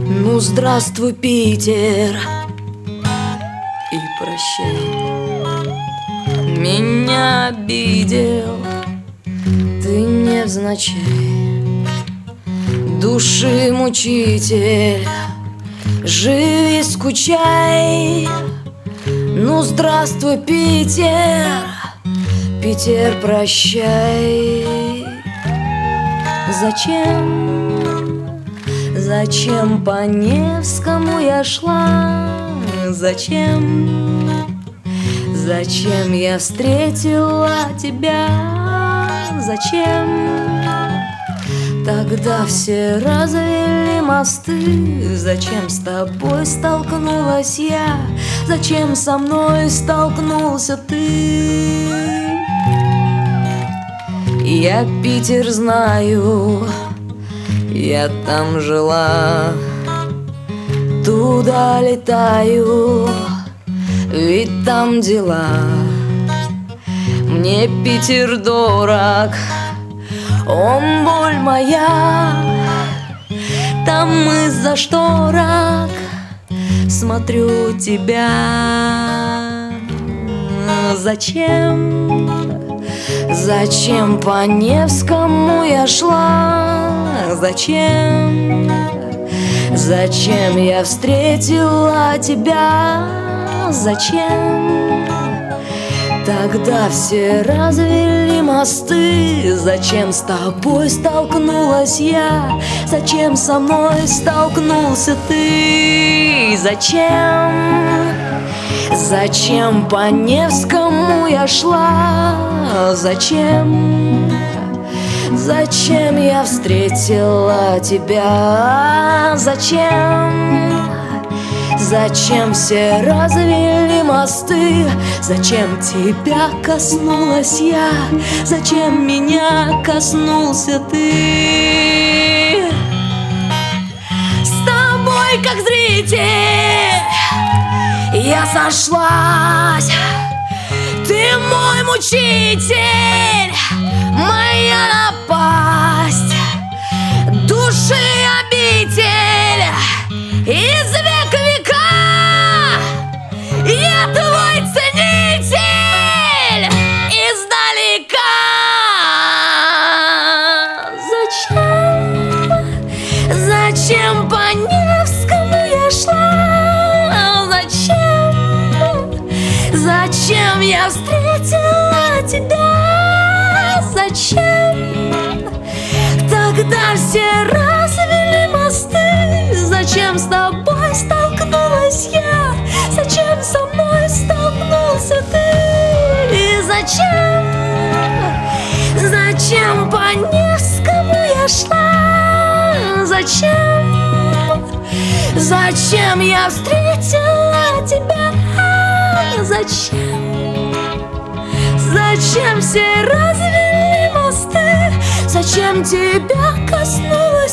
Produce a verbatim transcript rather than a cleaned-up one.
Ну, здравствуй, Питер, и прощай. Меня обидел ты невзначай. Души мучитель, живи, скучай. Ну, здравствуй, Питер, Питер, прощай. Зачем, зачем по Невскому я шла? Зачем, зачем я встретила тебя? Зачем тогда все развели мосты? Зачем с тобой столкнулась я? Зачем со мной столкнулся ты? Я Питер знаю, я там жила, туда летаю, ведь там дела. Мне Питер дорог, он боль моя. Там из-за шторок смотрю тебя. Зачем, зачем по Невскому я шла? Зачем, зачем я встретила тебя? Зачем тогда все развели мосты? Зачем с тобой столкнулась я? Зачем со мной столкнулся ты? Зачем, зачем по Невскому я шла? Зачем, зачем я встретила тебя? Зачем, зачем все развели мосты? Зачем тебя коснулась я? Зачем меня коснулся ты? С тобой как зритель я сошлась. Ты мой мучитель, моя напасть, души обитель из века века. Я твой ценитель издалека. Зачем, зачем по Невскому я шла? Зачем, зачем я встретила тебя? Зачем тогда все развели мосты? Зачем с тобой столкнулась я? Зачем со мной столкнулся ты? И зачем, зачем по Невскому я шла? Зачем, зачем я встретила тебя? Зачем, зачем все развели мосты? Зачем тебя коснулась